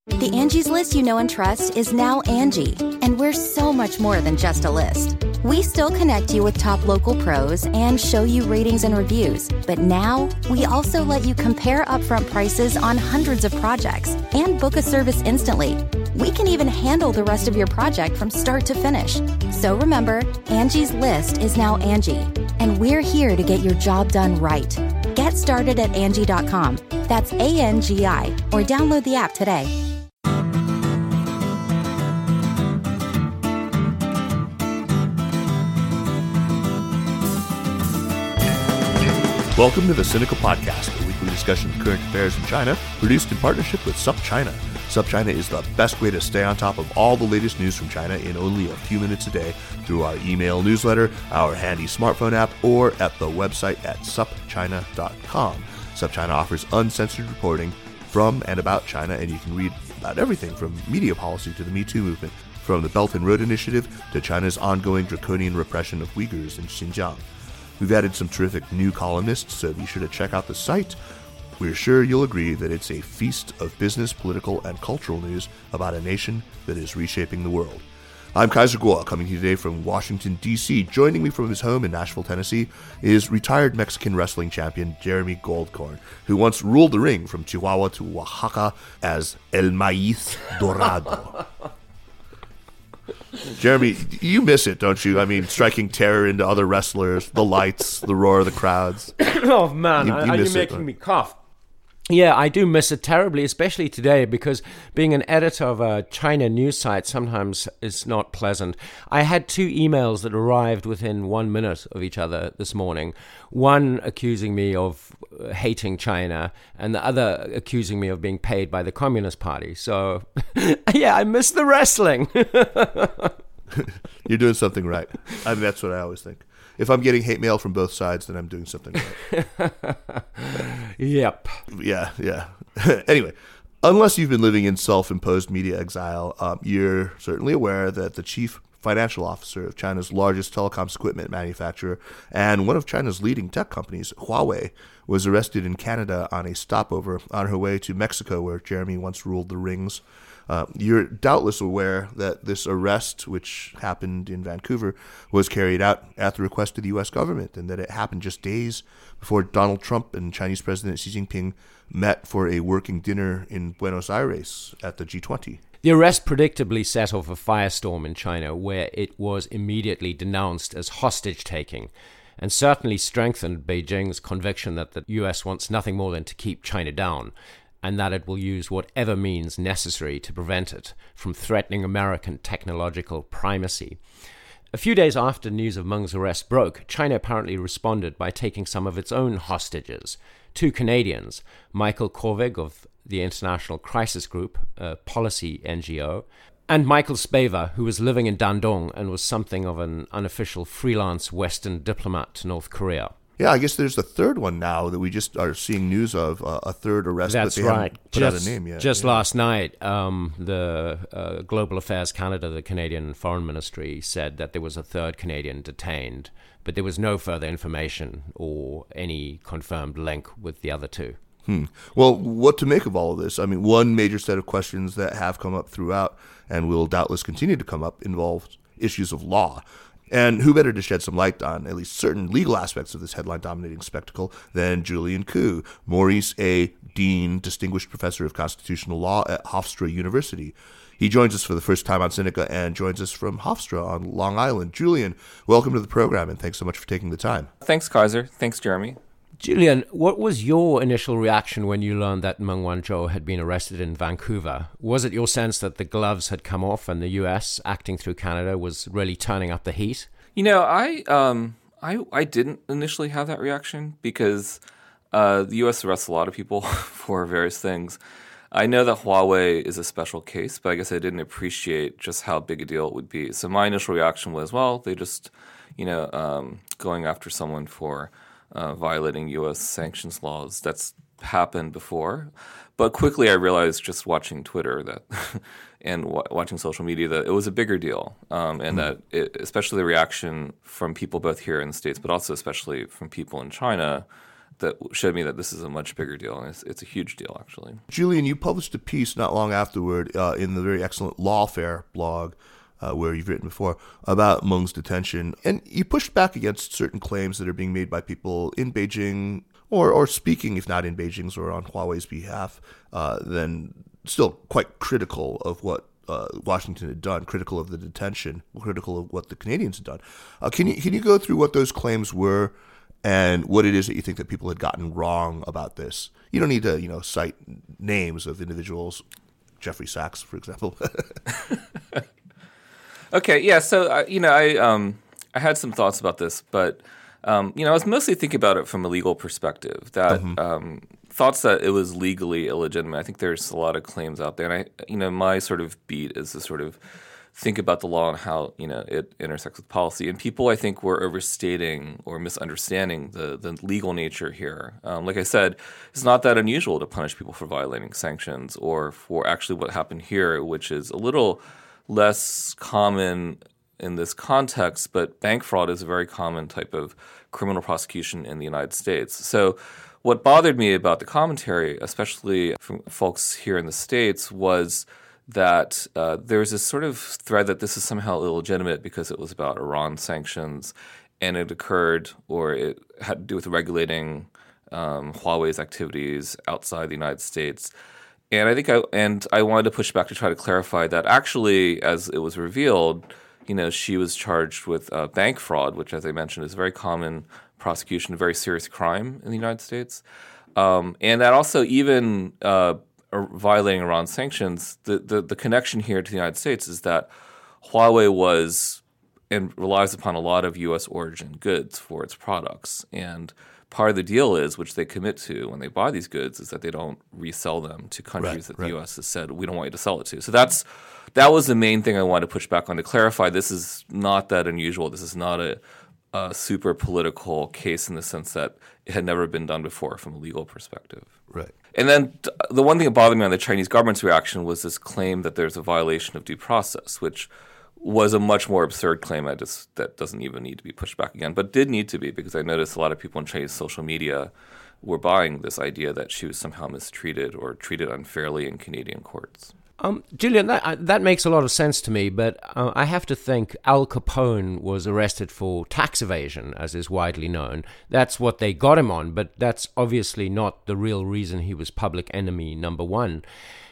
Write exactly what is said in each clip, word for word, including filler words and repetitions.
The Angie's List you know and trust is now Angie, and we're so much more than just a list. We still connect you with top local pros and show you ratings and reviews, but now we also let you compare upfront prices on hundreds of projects and book a service instantly. We can even handle the rest of your project from start to finish. So remember, Angie's List is now Angie, and we're here to get your job done right. Get started at Angie dot com. That's A N G I, or download the app today. Welcome to the Sinica Podcast, a weekly discussion of current affairs in China, produced in partnership with SupChina. SupChina is the best way to stay on top of all the latest news from China in only a few minutes a day through our email newsletter, our handy smartphone app, or at the website at sup china dot com. SupChina offers uncensored reporting from and about China, and you can read about everything from media policy to the Me Too movement, from the Belt and Road Initiative to China's ongoing draconian repression of Uyghurs in Xinjiang. We've added some terrific new columnists, so be sure to check out the site. We're sure you'll agree that it's a feast of business, political, and cultural news about a nation that is reshaping the world. I'm Kaiser Kuo, coming to you today from Washington, D C Joining me from his home in Nashville, Tennessee, is retired Mexican wrestling champion Jeremy Goldkorn, who once ruled the ring from Chihuahua to Oaxaca as El Maíz Dorado. Jeremy, you miss it, don't you? I mean, striking terror into other wrestlers, the lights, the roar of the crowds. Oh, man, you, you are you it, making right? me cough? Yeah, I do miss it terribly, especially today, because being an editor of a China news site sometimes is not pleasant. I had two emails that arrived within one minute of each other this morning. One accusing me of hating China, and the other accusing me of being paid by the Communist Party. So, yeah, I miss the wrestling. You're doing something right. I mean, that's what I always think. If I'm getting hate mail from both sides, then I'm doing something right. Yep. Yeah, yeah. Anyway, unless you've been living in self-imposed media exile, um, you're certainly aware that the chief financial officer of China's largest telecoms equipment manufacturer and one of China's leading tech companies, Huawei, was arrested in Canada on a stopover on her way to Mexico, where Jeremy once ruled the rings. Uh, you're doubtless aware that this arrest, which happened in Vancouver, was carried out at the request of the U S government, and that it happened just days before Donald Trump and Chinese President Xi Jinping met for a working dinner in Buenos Aires at the G twenty. The arrest predictably set off a firestorm in China, where it was immediately denounced as hostage-taking, and certainly strengthened Beijing's conviction that the U S wants nothing more than to keep China down, and that it will use whatever means necessary to prevent it from threatening American technological primacy. A few days after news of Meng's arrest broke, China apparently responded by taking some of its own hostages. Two Canadians, Michael Kovig of the International Crisis Group, a policy N G O, and Michael Spavor, who was living in Dandong and was something of an unofficial freelance Western diplomat to North Korea. Yeah, I guess there's the third one now that we just are seeing news of, uh, a third arrest. That's but they right. Haven't put just, out a name yet. Just yeah. last night, um, the uh, Global Affairs Canada, the Canadian Foreign Ministry, said that there was a third Canadian detained, but there was no further information or any confirmed link with the other two. Hmm. Well, what to make of all of this? I mean, one major set of questions that have come up throughout and will doubtless continue to come up involves issues of law. And who better to shed some light on at least certain legal aspects of this headline-dominating spectacle than Julian Koo, Maurice A. Dean, Distinguished Professor of Constitutional Law at Hofstra University. He joins us for the first time on Sinica and joins us from Hofstra on Long Island. Julian, welcome to the program, and thanks so much for taking the time. Thanks, Kaiser. Thanks, Jeremy. Julian, what was your initial reaction when you learned that Meng Wanzhou had been arrested in Vancouver? Was it your sense that the gloves had come off and the U S, acting through Canada, was really turning up the heat? You know, I um, I I didn't initially have that reaction because uh, the U S arrests a lot of people for various things. I know that Huawei is a special case, but I guess I didn't appreciate just how big a deal it would be. So my initial reaction was, well, they just, you know, um, going after someone for Uh, violating U S sanctions laws. That's happened before. But quickly I realized just watching Twitter that and w- watching social media that it was a bigger deal, um, and mm. that it, especially the reaction from people both here in the States, but also especially from people in China, that showed me that this is a much bigger deal, and it's, it's a huge deal, actually. Julian, you published a piece not long afterward uh, in the very excellent Lawfare blog, uh, where you've written before, about Meng's detention, and you pushed back against certain claims that are being made by people in Beijing, or, or speaking, if not in Beijing's or on Huawei's behalf, uh, then still quite critical of what uh, Washington had done, critical of the detention, critical of what the Canadians had done. Uh, can you can you go through what those claims were and what it is that you think that people had gotten wrong about this? You don't need to, you know, cite names of individuals, Jeffrey Sachs, for example. Okay, yeah. So uh, you know, I um, I had some thoughts about this, but um, you know, I was mostly thinking about it from a legal perspective. That mm-hmm. um, thoughts that it was legally illegitimate. I think there's a lot of claims out there, and I, you know, my sort of beat is to sort of think about the law and how, you know, it intersects with policy. And people, I think, were overstating or misunderstanding the, the legal nature here. Um, like I said, it's not that unusual to punish people for violating sanctions or for actually what happened here, which is a little less common in this context, but bank fraud is a very common type of criminal prosecution in the United States. So what bothered me about the commentary, especially from folks here in the States, was that uh, there's this sort of thread that this is somehow illegitimate because it was about Iran sanctions and it occurred or it had to do with regulating um, Huawei's activities outside the United States. And I think I and I wanted to push back to try to clarify that actually, as it was revealed, you know, she was charged with uh, bank fraud, which, as I mentioned, is a very common prosecution, a very serious crime in the United States. Um, and that also even uh, violating Iran sanctions, the, the, the connection here to the United States is that Huawei was and relies upon a lot of U S origin goods for its products. And part of the deal is, which they commit to when they buy these goods, is that they don't resell them to countries right, that right. the U S has said, we don't want you to sell it to. So that's that was the main thing I wanted to push back on, to clarify this is not that unusual. This is not a, a super political case in the sense that it had never been done before from a legal perspective. Right. And then the one thing that bothered me on the Chinese government's reaction was this claim that there's a violation of due process, which was a much more absurd claim. I just that doesn't even need to be pushed back again, but did need to be, because I noticed a lot of people in Chinese social media were buying this idea that she was somehow mistreated or treated unfairly in Canadian courts. Um, Julian, that, that makes a lot of sense to me, but uh, I have to think Al Capone was arrested for tax evasion, as is widely known. That's what they got him on, but that's obviously not the real reason he was public enemy number one.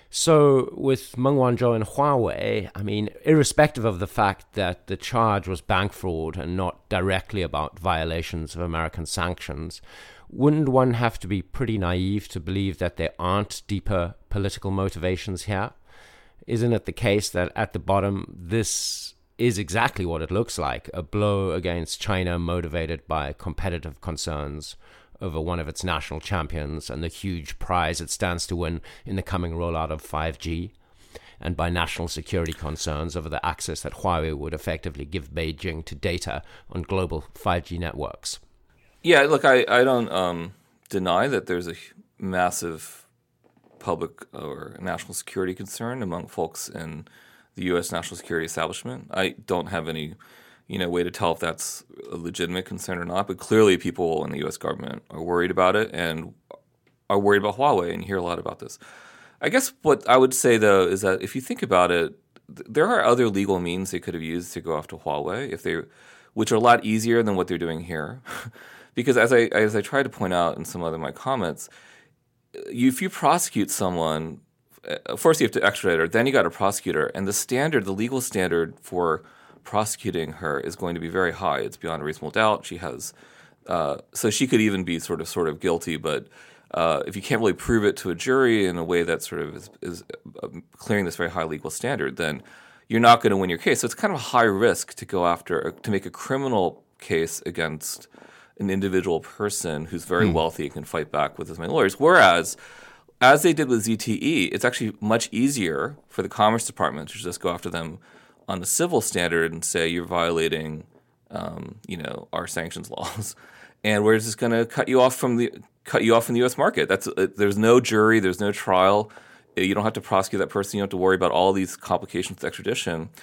So with Meng Wanzhou and Huawei, I mean, irrespective of the fact that the charge was bank fraud and not directly about violations of American sanctions, wouldn't one have to be pretty naive to believe that there aren't deeper political motivations here? Isn't it the case that at the bottom, this is exactly what it looks like, a blow against China motivated by competitive concerns over one of its national champions and the huge prize it stands to win in the coming rollout of five G, and by national security concerns over the access that Huawei would effectively give Beijing to data on global five G networks? Yeah, look, I, I don't um, deny that there's a massive public or national security concern among folks in the U S national security establishment. I don't have any, you know, way to tell if that's a legitimate concern or not, but clearly people in the U S government are worried about it and are worried about Huawei, and you hear a lot about this. I guess what I would say, though, is that if you think about it, th- there are other legal means they could have used to go after Huawei, if they, which are a lot easier than what they're doing here. Because as I as I tried to point out in some other of my comments, You, if you prosecute someone, first you have to extradite her, then you got to prosecute her. And the standard, the legal standard for prosecuting her is going to be very high. It's beyond a reasonable doubt. She has, uh, so she could even be sort of sort of guilty. But uh, if you can't really prove it to a jury in a way that sort of is, is clearing this very high legal standard, then you're not going to win your case. So it's kind of a high risk to go after, to make a criminal case against an individual person who's very hmm. wealthy and can fight back with as many lawyers. Whereas, as they did with Z T E, it's actually much easier for the Commerce Department to just go after them on the civil standard and say you're violating, um, you know, our sanctions laws, and we're just going to cut you off from the cut you off from the U S market. That's uh, there's no jury, there's no trial. You don't have to prosecute that person. You don't have to worry about all these complications with extradition.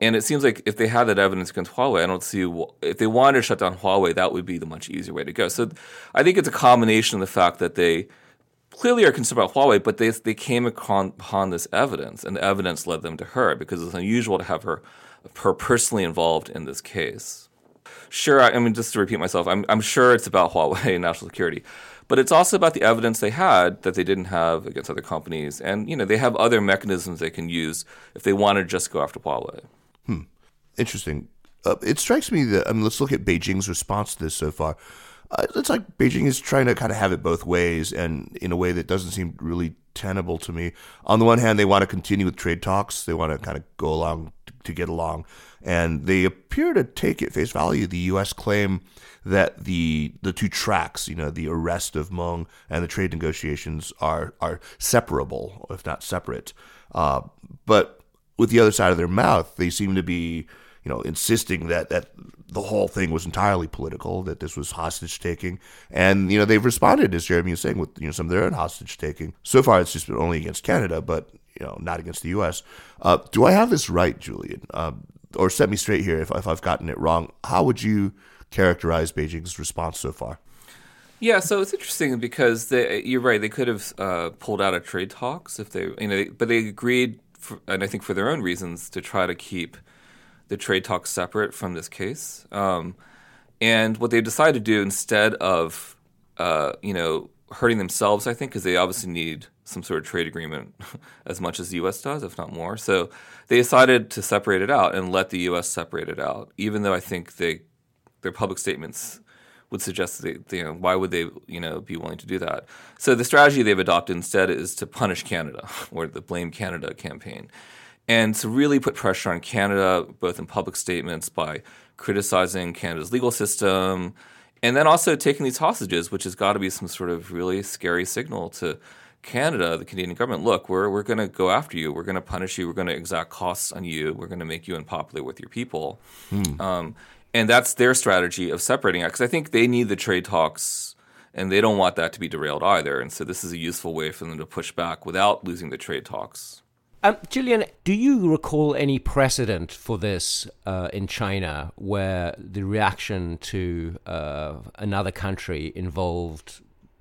And it seems like if they had that evidence against Huawei, I don't see – if they wanted to shut down Huawei, that would be the much easier way to go. So I think it's a combination of the fact that they clearly are concerned about Huawei, but they they came upon, upon this evidence, and the evidence led them to her because it's unusual to have her, her personally involved in this case. Sure, I, I mean, just to repeat myself, I'm, I'm sure it's about Huawei and national security. But it's also about the evidence they had that they didn't have against other companies. And, you know, they have other mechanisms they can use if they want to just go after Huawei. Hmm. Interesting. Uh, it strikes me that, I mean, let's look at Beijing's response to this so far. Uh, it's like Beijing is trying to kind of have it both ways and in a way that doesn't seem really tenable to me. On the one hand, they want to continue with trade talks. They want to kind of go along to, to get along. And they appear to take at face value the U S claim that the the two tracks, you know, the arrest of Meng and the trade negotiations are are separable, if not separate. Uh, but with the other side of their mouth, they seem to be, you know, insisting that, that the whole thing was entirely political, that this was hostage taking. And, you know, they've responded, as Jeremy was saying, with, you know, some of their own hostage taking. So far, it's just been only against Canada, but, you know, not against the U S. Uh, do I have this right, Julian? Uh, or set me straight here if, if I've gotten it wrong. How would you characterize Beijing's response so far? Yeah, so it's interesting because they, you're right. They could have uh, pulled out of trade talks if they, you know, but they agreed, for, and I think for their own reasons, to try to keep the trade talks separate from this case. Um, and what they decided to do instead of, uh, you know, hurting themselves, I think, because they obviously need some sort of trade agreement as much as the U S does, if not more. So they decided to separate it out and let the U S separate it out, even though I think they their public statements would suggest that they, you know, why would they, you know, be willing to do that? So the strategy they've adopted instead is to punish Canada, or the Blame Canada campaign, and to really put pressure on Canada, both in public statements by criticizing Canada's legal system, and then also taking these hostages, which has got to be some sort of really scary signal to Canada, the Canadian government. Look, we're we're going to go after you. We're going to punish you. We're going to exact costs on you. We're going to make you unpopular with your people. Hmm. Um, and that's their strategy of separating it, because I think they need the trade talks, and they don't want that to be derailed either. And so this is a useful way for them to push back without losing the trade talks. Um, Julian, do you recall any precedent for this uh, in China where the reaction to uh, another country involved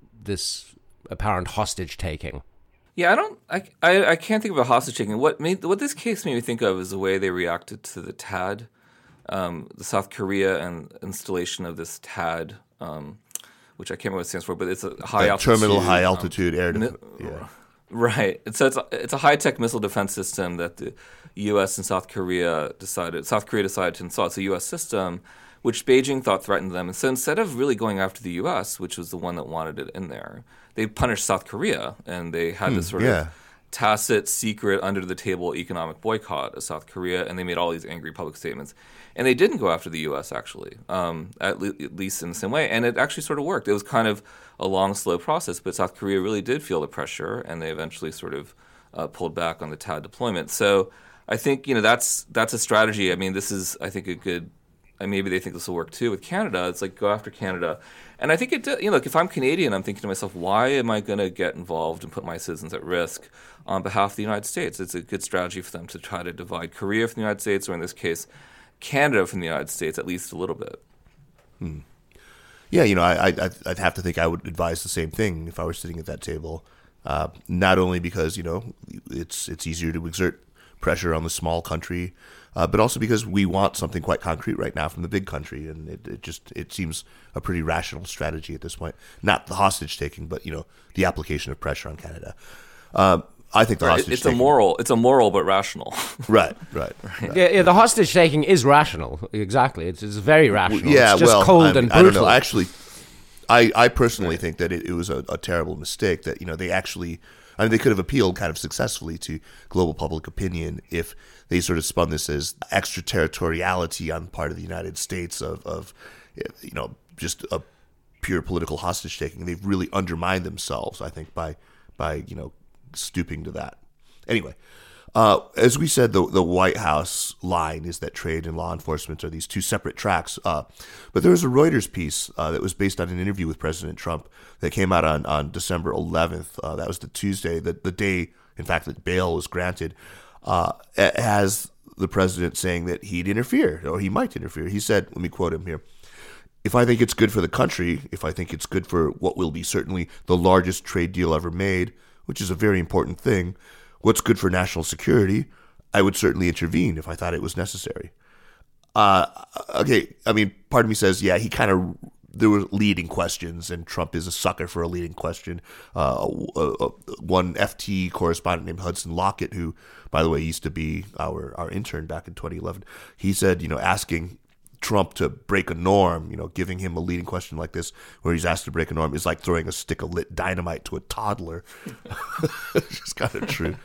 this apparent hostage taking? Yeah, I don't. I, I, I can't think of a hostage taking. What made what this case made me think of is the way they reacted to the T A D, um, the South Korea and installation of this T A D, um, which I can't remember what it stands for, but it's a high uh, altitude terminal high altitude um, air. Mi- yeah. Right. So it's a, it's a high-tech missile defense system that the U S and South Korea decided. South Korea decided to install. It's a U S system, which Beijing thought threatened them. And so instead of really going after the U S, which was the one that wanted it in there, they punished South Korea, and they had hmm, this sort yeah. of tacit, secret, under-the-table economic boycott of South Korea, and they made all these angry public statements. And they didn't go after the U S, actually, um, at, le- at least in the same way. And it actually sort of worked. It was kind of a long, slow process, but South Korea really did feel the pressure, and they eventually sort of uh, pulled back on the T A D deployment. So I think, you know, that's that's a strategy. I mean, this is, I think, a good – and maybe they think this will work too with Canada. It's like go after Canada. And I think it – you know, look, if I'm Canadian, I'm thinking to myself, why am I going to get involved and put my citizens at risk on behalf of the United States? It's a good strategy for them to try to divide Korea from the United States, or in this case, Canada from the United States, at least a little bit. Hmm. Yeah, you know, I, I, I'd have to think I would advise the same thing if I were sitting at that table. Uh, not only because, you know, it's it's easier to exert pressure on the small country, uh, but also because we want something quite concrete right now from the big country, and it, it just it seems a pretty rational strategy at this point. Not the hostage taking, but you know, the application of pressure on Canada. Uh, I think the right. hostage it's taking, a moral. It's a moral, but rational. right, right, right. Yeah, yeah, the hostage taking is rational. Exactly, it's, it's very rational. Yeah, it's just well, cold I mean, and brutal. I don't know. Actually, I, I personally think that it, it was a, a terrible mistake. That you know they actually, I mean, they could have appealed kind of successfully to global public opinion if they sort of spun this as extraterritoriality on the part of the United States of, of you know, just a pure political hostage taking. They've really undermined themselves, I think, by by you know. stooping to that. Anyway, uh, as we said, the the White House line is that trade and law enforcement are these two separate tracks. Uh, but there was a Reuters piece uh, that was based on an interview with President Trump that came out on, on December eleventh. Uh, that was the Tuesday, the, the day, in fact, that bail was granted. Uh, it has the president saying that he'd interfere or he might interfere. He said, let me quote him here. If I think it's good for the country, if I think it's good for what will be certainly the largest trade deal ever made, which is a very important thing, what's good for national security, I would certainly intervene if I thought it was necessary. Uh, okay, I mean, part of me says, yeah, he kind of, there were leading questions, and Trump is a sucker for a leading question. Uh, uh, uh, one F T correspondent named Hudson Lockett, who, by the way, used to be our, our intern back in twenty eleven, he said, you know, asking Trump to break a norm, you know, giving him a leading question like this where he's asked to break a norm is like throwing a stick of lit dynamite to a toddler. It's kind of true.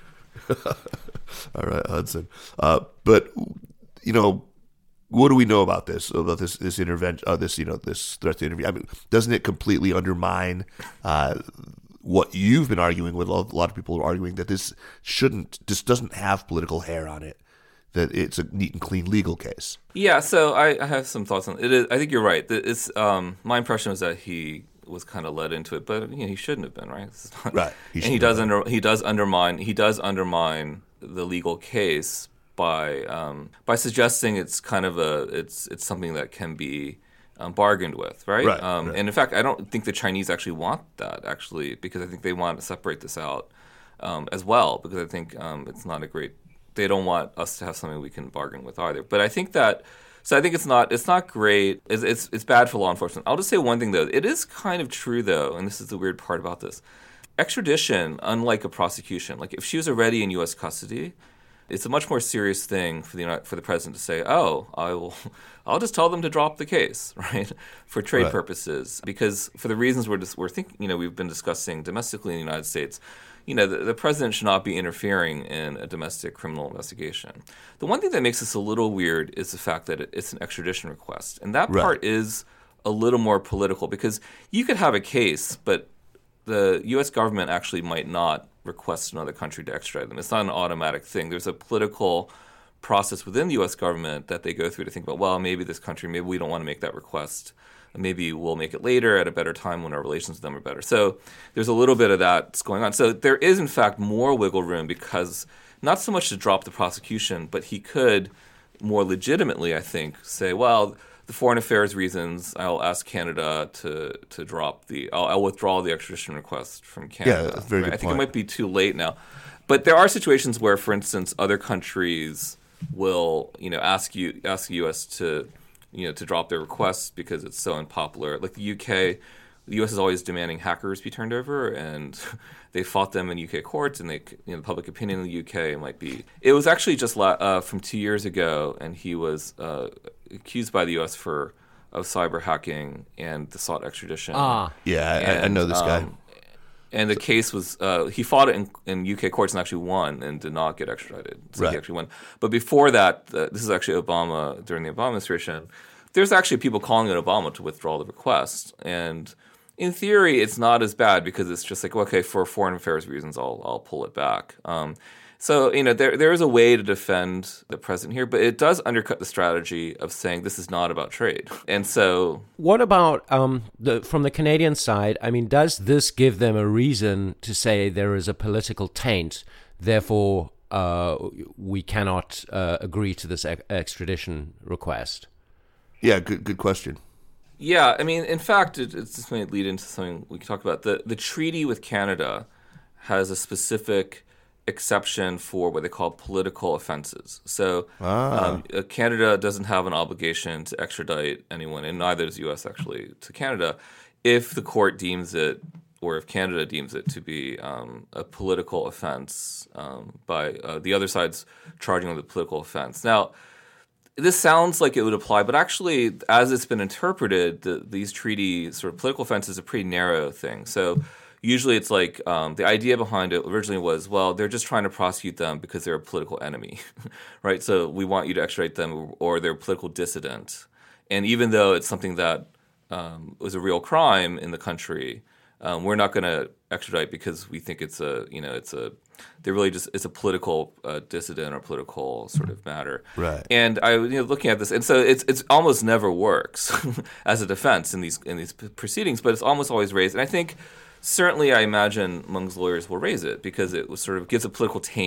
All right, Hudson. Uh, but, you know, what do we know about this, about this this intervention, uh, this, you know, this threat to interview? I mean, doesn't it completely undermine uh, what you've been arguing with? A lot of people are arguing that this shouldn't, this doesn't have political hair on it, that it's a neat and clean legal case. Yeah, so I, I have some thoughts on it. Is, I think you're right. It's um, my impression was that he was kind of led into it, but you know, he shouldn't have been, right? Not, right. He and he does under he does undermine he does undermine the legal case by um, by suggesting it's kind of a it's it's something that can be um, bargained with, right? Right, um, right. And in fact, I don't think the Chinese actually want that, actually, because I think they want to separate this out um, as well, because I think um, it's not a great. They don't want us to have something we can bargain with either. But I think that, so I think it's not it's not great. It's, it's it's bad for law enforcement. I'll just say one thing though. It is kind of true though, and this is the weird part about this. Extradition, unlike a prosecution, like if she was already in U S custody, it's a much more serious thing for the for the president to say, "Oh, I will, I'll just tell them to drop the case," right, for trade right. purposes, because for the reasons we're just, we're thinking, you know, we've been discussing domestically in the United States. You know, the, the president should not be interfering in a domestic criminal investigation. The one thing that makes this a little weird is the fact that it, it's an extradition request. And that right. part is a little more political because you could have a case, but the U S government actually might not request another country to extradite them. It's not an automatic thing. There's a political process within the U S government that they go through to think about, well, maybe this country, maybe we don't want to make that request. Maybe we'll make it later at a better time when our relations with them are better. So there's a little bit of that that's going on. So there is, in fact, more wiggle room because not so much to drop the prosecution, but he could more legitimately, I think, say, well, the foreign affairs reasons, I'll ask Canada to to drop the, I'll, I'll withdraw the extradition request from Canada. Yeah, that's a very good I think point. it might be too late now. But there are situations where, for instance, other countries will, you know, ask you ask the U S to you know, to drop their requests because it's so unpopular. Like the U K, the U S is always demanding hackers be turned over, and they fought them in U K courts, and they, you know, public opinion in the U K might be. It was actually just uh, from two years ago, and he was uh, accused by the U S for of cyber hacking and the sought extradition. Ah, yeah, and, I, I know this guy. Um, And the case was, uh, he fought it in, in U K courts and actually won and did not get extradited. So right. he actually won. But before that, uh, this is actually Obama, during the Obama administration, there's actually people calling on Obama to withdraw the request. And in theory, it's not as bad because it's just like, okay, for foreign affairs reasons, I'll I'll pull it back. Um, so, you know, there there is a way to defend the president here, but it does undercut the strategy of saying this is not about trade. And so... What about um, the from the Canadian side? I mean, does this give them a reason to say there is a political taint, therefore uh, we cannot uh, agree to this ex- extradition request? Yeah, good good question. Yeah, I mean, in fact, it, it's this may lead into something we can talk about. The the treaty with Canada has a specific exception for what they call political offenses. So Ah. um, uh, Canada doesn't have an obligation to extradite anyone, and neither does the U S actually, to Canada, if the court deems it, or if Canada deems it to be um, a political offense um, by uh, the other side's charging with a political offense. Now, this sounds like it would apply, but actually, as it's been interpreted, the, these treaty sort of political offense is a pretty narrow thing. So usually it's like um, the idea behind it originally was, well, they're just trying to prosecute them because they're a political enemy, right? So we want you to extradite them, or they're a political dissident. And even though it's something that um, was a real crime in the country, um, we're not going to extradite because we think it's a, you know, it's a, they're really just, it's a political uh, dissident or political sort of matter. Right. And I, you know, looking at this, and so it's it's almost never works as a defense in these in these proceedings, but it's almost always raised. And I think certainly, I imagine Meng's lawyers will raise it because it was sort of gives a political taint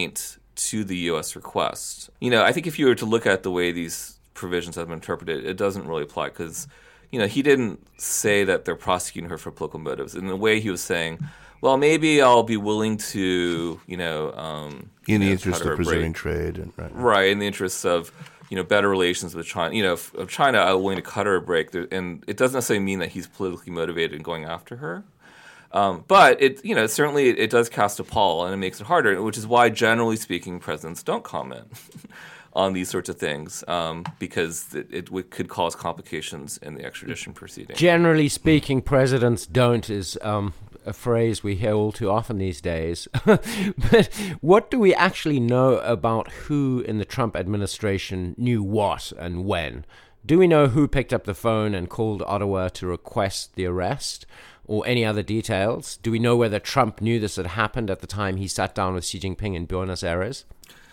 to the U S request. You know, I think if you were to look at the way these provisions have been interpreted, it doesn't really apply because, you know, he didn't say that they're prosecuting her for political motives. In a way, he was saying, well, maybe I'll be willing to, you know, um, in the you know, interest of preserving trade, and right, right, in the interest of, you know, better relations with China. You know, if, of China, I'm willing to cut her a break, there, and it doesn't necessarily mean that he's politically motivated in going after her. Um, but it, you know, certainly it, it does cast a pall, and it makes it harder, which is why, generally speaking, presidents don't comment on these sorts of things um, because it, it w- could cause complications in the extradition proceeding. Generally speaking, presidents don't is um, a phrase we hear all too often these days. But what do we actually know about who in the Trump administration knew what and when? Do we know who picked up the phone and called Ottawa to request the arrest? Or any other details? Do we know whether Trump knew this had happened at the time he sat down with Xi Jinping in Buenos Aires?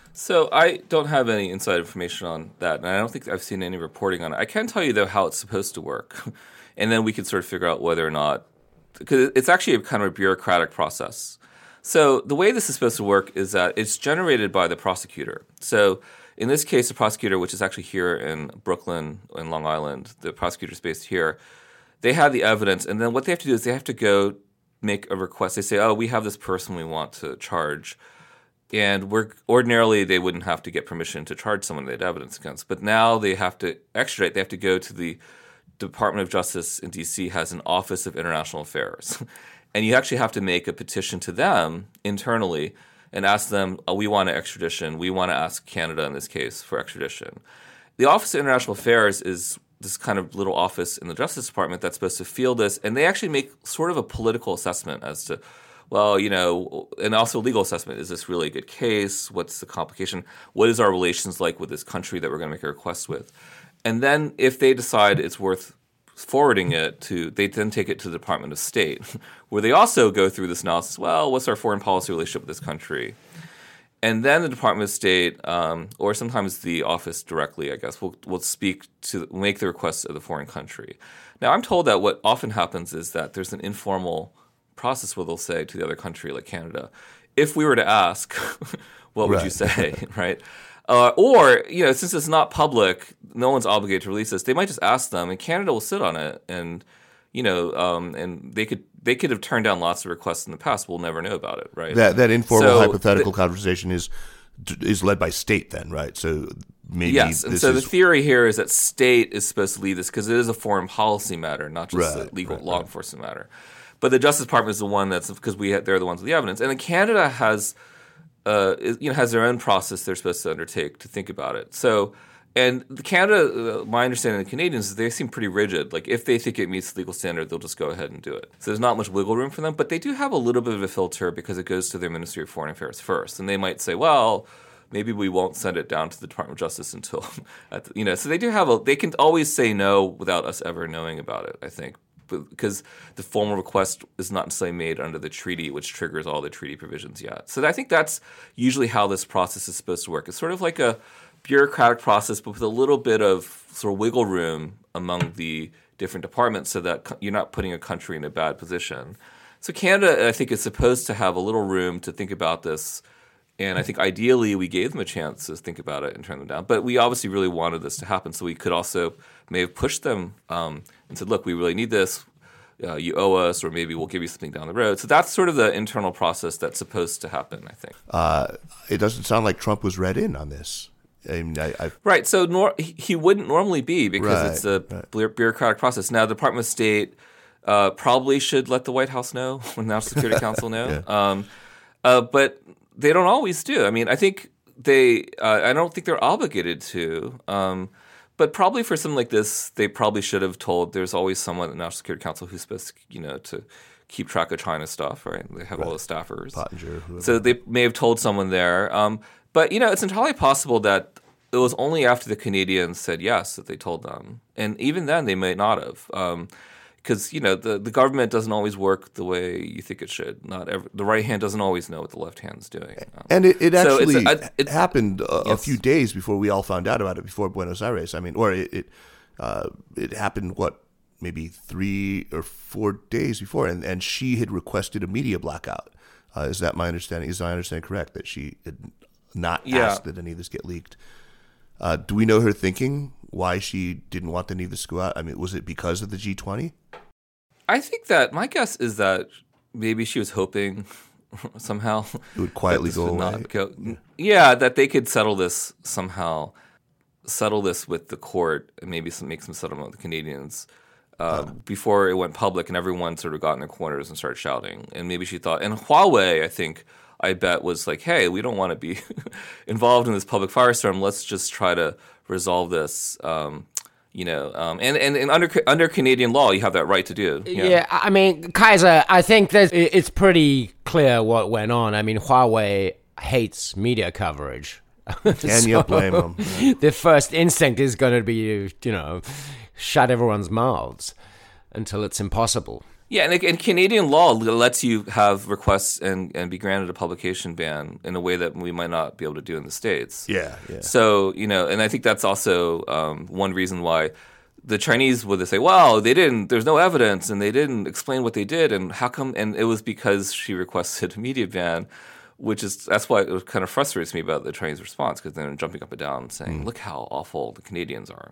So I don't have any inside information on that, and I don't think I've seen any reporting on it. I can tell you, though, how it's supposed to work, and then we can sort of figure out whether or not – because it's actually a kind of a bureaucratic process. So the way this is supposed to work is that it's generated by the prosecutor. So in this case, the prosecutor, which is actually here in Brooklyn, in Long Island, the prosecutor's based here – they have the evidence, and then what they have to do is they have to go make a request. They say, oh, we have this person we want to charge. And we're ordinarily they wouldn't have to get permission to charge someone they had evidence against. But now they have to extradite. They have to go to the Department of Justice in D C has an Office of International Affairs. And you actually have to make a petition to them internally and ask them, oh, we want an extradition. We want to ask Canada in this case for extradition. The Office of International Affairs is this kind of little office in the Justice Department that's supposed to field this, and they actually make sort of a political assessment as to, well, you know, and also a legal assessment. Is this really a good case? What's the complication? What is our relations like with this country that we're going to make a request with? And then if they decide it's worth forwarding it to, they then take it to the Department of State, where they also go through this analysis. Well, what's our foreign policy relationship with this country? And then the Department of State, um, or sometimes the office directly, I guess, will will speak to make the request of the foreign country. Now, I'm told that what often happens is that there's an informal process where they'll say to the other country, like Canada, if we were to ask, what would right. you say, right? Uh, or, you know, since it's not public, no one's obligated to release this. They might just ask them, and Canada will sit on it, and you know, um, and they could they could have turned down lots of requests in the past. We'll never know about it, right? That that informal so hypothetical the, conversation is is led by state, then, right? So maybe yes, and this so is, the theory here is that state is supposed to lead this because it is a foreign policy matter, not just right, a legal right, law right. enforcement matter. But the Justice Department is the one that's because we ha- they're the ones with the evidence, and then Canada has uh, is, you know has their own process they're supposed to undertake to think about it. So. And the Canada, uh, my understanding of the Canadians is they seem pretty rigid. Like if they think it meets the legal standard, they'll just go ahead and do it. So there's not much wiggle room for them, but they do have a little bit of a filter because it goes to their Ministry of Foreign Affairs first, and they might say, well, maybe we won't send it down to the Department of Justice until, at the, you know. So they do have a. They can always say no without us ever knowing about it. I think because the formal request is not necessarily made under the treaty, which triggers all the treaty provisions yet. So I think that's usually how this process is supposed to work. It's sort of like a bureaucratic process, but with a little bit of sort of wiggle room among the different departments so that you're not putting a country in a bad position. So Canada, I think, is supposed to have a little room to think about this, and I think ideally we gave them a chance to think about it and turn them down. But we obviously really wanted this to happen, so we could also may have pushed them um, and said, look, we really need this. Uh, you owe us, or maybe we'll give you something down the road. So that's sort of the internal process that's supposed to happen, I think. Uh, it doesn't sound like Trump was read in on this. I mean, I, I, right. So nor- he wouldn't normally be because right, it's a right. bureaucratic process. Now, the Department of State uh, probably should let the White House know, or the National Security Council know. yeah. um, uh, but they don't always do. I mean, I think they uh, – I don't think they're obligated to. Um, but probably for something like this, they probably should have told – there's always someone at the National Security Council who's supposed to, you know, to keep track of China stuff, right? They have right. all the staffers. Pottinger, whoever. So they may have told someone there. Um, but, you know, it's entirely possible that it was only after the Canadians said yes that they told them. And even then, they may not have. Because, um, you know, the, the government doesn't always work the way you think it should. Not every, the right hand doesn't always know what the left hand's doing. Um, and it, it so actually it's a, I, it, happened a, yes. a few days before we all found out about it, before Buenos Aires. I mean, or it it, uh, it happened, what, maybe three or four days before. And, and she had requested a media blackout. Uh, is that my understanding? Is my understanding correct, that she had not Yeah. ask that any of this get leaked. Uh, do we know her thinking, why she didn't want any of this to go out? I mean, was it because of the G twenty? I think that my guess is that maybe she was hoping somehow It would quietly that this go would away? not go- yeah, that they could settle this somehow, settle this with the court, and maybe some, make some settlement with the Canadians uh, Oh. before it went public, and everyone sort of got in their corners and started shouting. And maybe she thought, and Huawei, I think, I bet was like, hey, we don't want to be involved in this public firestorm. Let's just try to resolve this. Um, You know, um, and, and, and under under Canadian law, you have that right to do. Yeah, yeah I mean, Kaiser, I think there's, it's pretty clear what went on. I mean, Huawei hates media coverage. Can you blame them? The first instinct is going to be, you know, shut everyone's mouths until it's impossible. Yeah, and, and Canadian law lets you have requests and, and be granted a publication ban in a way that we might not be able to do in the States. Yeah, yeah. So, you know, and I think that's also um, one reason why the Chinese would say, well, they didn't, there's no evidence, and they didn't explain what they did, and how come, and it was because she requested a media ban, which is, that's why it kind of frustrates me about the Chinese response, because they're jumping up and down saying, mm. look how awful the Canadians are.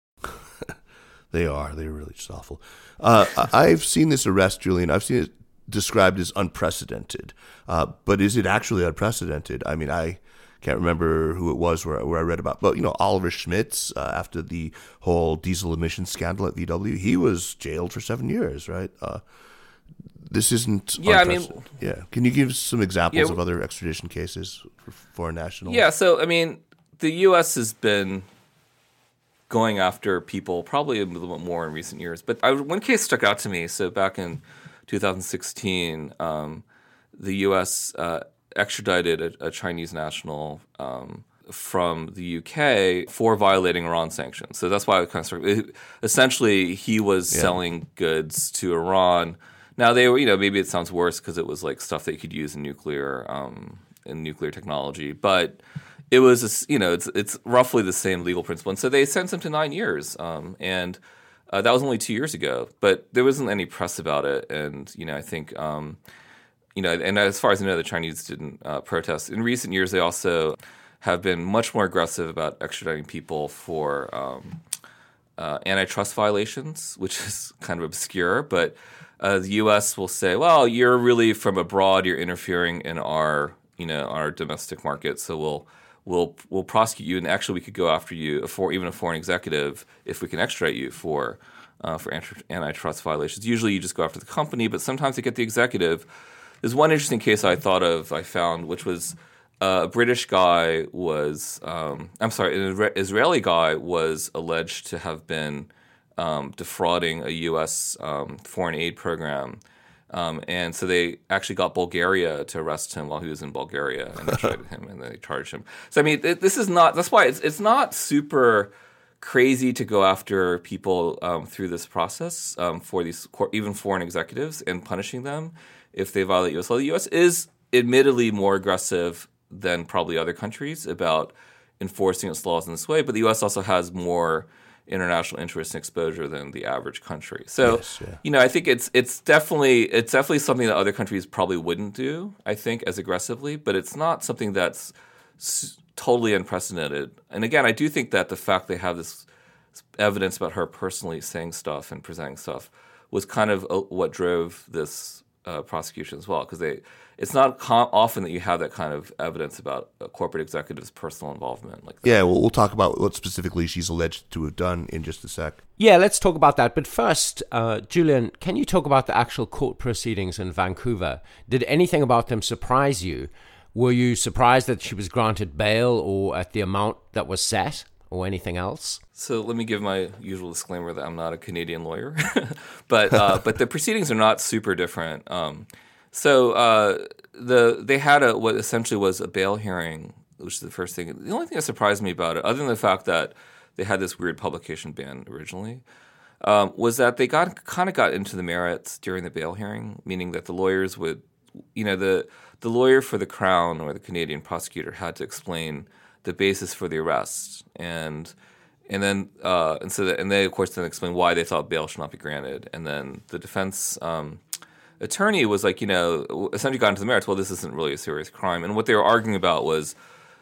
They are. They're really just awful. Uh, I've seen this arrest, Julian. I've seen it described as unprecedented. Uh, but is it actually unprecedented? I mean, I can't remember who it was where, where I read about. But, you know, Oliver Schmitz, uh, after the whole diesel emissions scandal at V W, he was jailed for seven years, right? Uh, this isn't Yeah, I mean... Yeah. Can you give us some examples yeah, of other extradition cases for foreign nationals? Yeah, so, I mean, the U S has been going after people probably a little bit more in recent years. But I, one case stuck out to me. So back in two thousand sixteen, um, the U S uh, extradited a, a Chinese national um, from the U K for violating Iran sanctions. So that's why I kind of started. Essentially, he was yeah. selling goods to Iran. Now they were, you know, maybe it sounds worse because it was like stuff that you could use in nuclear, um, in nuclear technology, but it was, a, you know, it's it's roughly the same legal principle. And so they sentenced him to nine years, um, and uh, that was only two years ago. But there wasn't any press about it, and you know, I think, um, you know, and as far as I know, the Chinese didn't uh, protest. In recent years, they also have been much more aggressive about extraditing people for um, uh, antitrust violations, which is kind of obscure, but uh, the U S will say, well, you're really from abroad, you're interfering in our, you know, our domestic market, so we'll we'll we'll prosecute you, and actually we could go after you for even a foreign executive if we can extradite you for uh, for antitrust violations. Usually you just go after the company, but sometimes they get the executive. There's one interesting case I thought of, I found, which was uh, a British guy was, um, I'm sorry, an Israeli guy was alleged to have been um, defrauding a U S um, foreign aid program. Um, and so they actually got Bulgaria to arrest him while he was in Bulgaria, and they tried him and they charged him. So I mean, it, this is not. That's why it's it's not super crazy to go after people um, through this process um, for these even foreign executives and punishing them if they violate U S law. The U S is admittedly more aggressive than probably other countries about enforcing its laws in this way, but the U S also has more international interest and exposure than the average country. So, yes, yeah. you know, I think it's it's definitely it's definitely something that other countries probably wouldn't do, I think, as aggressively, but it's not something that's s- totally unprecedented. And again, I do think that the fact they have this evidence about her personally saying stuff and presenting stuff was kind of uh, what drove this uh, prosecution as well, because they it's not com- often that you have that kind of evidence about a corporate executive's personal involvement. Like that. Yeah, well, we'll talk about what specifically she's alleged to have done in just a sec. Yeah, let's talk about that. But first, uh, Julian, can you talk about the actual court proceedings in Vancouver? Did anything about them surprise you? Were you surprised that she was granted bail or at the amount that was set or anything else? So let me give my usual disclaimer that I'm not a Canadian lawyer. but uh, but the proceedings are not super different. Um So uh, the they had a what essentially was a bail hearing, which is the first thing. The only thing that surprised me about it, other than the fact that they had this weird publication ban originally, um, was that they got kind of got into the merits during the bail hearing, meaning that the lawyers would, you know, the the lawyer for the Crown or the Canadian prosecutor had to explain the basis for the arrest, and and then uh, and so that, and they of course then explained why they thought bail should not be granted, and then the defense. Um, attorney was like, you know, essentially got into the merits, well, this isn't really a serious crime. And what they were arguing about was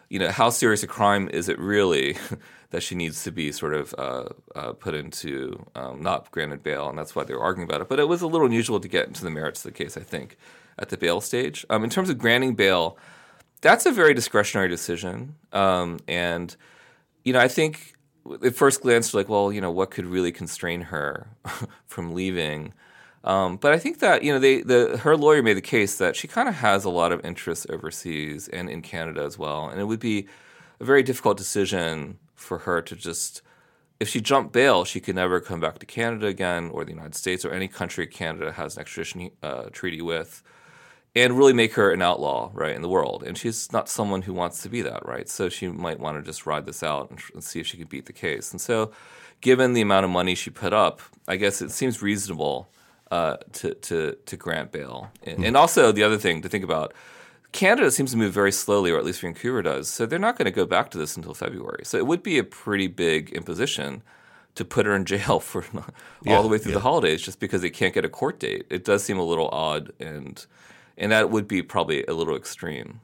you know, how serious a crime is it really that she needs to be sort of uh, uh, put into um, not granted bail, and that's why they were arguing about it. But it was a little unusual to get into the merits of the case, I think, at the bail stage. Um, in terms of granting bail, that's a very discretionary decision, um, and you know, I think at first glance, like, well, you know, what could really constrain her from leaving? Um, but I think that, you know, they, the her lawyer made the case that she kind of has a lot of interests overseas and in Canada as well. And it would be a very difficult decision for her to just, if she jumped bail, she could never come back to Canada again or the United States or any country Canada has an extradition uh, treaty with and really make her an outlaw, right, in the world. And she's not someone who wants to be that, right? So she might want to just ride this out and, and see if she can beat the case. And so given the amount of money she put up, I guess it seems reasonable Uh, to, to to grant bail. And, and also the other thing to think about, Canada seems to move very slowly, or at least Vancouver does, so they're not going to go back to this until February. So it would be a pretty big imposition to put her in jail for all yeah, the way through yeah. the holidays just because they can't get a court date. It does seem a little odd, and and that would be probably a little extreme.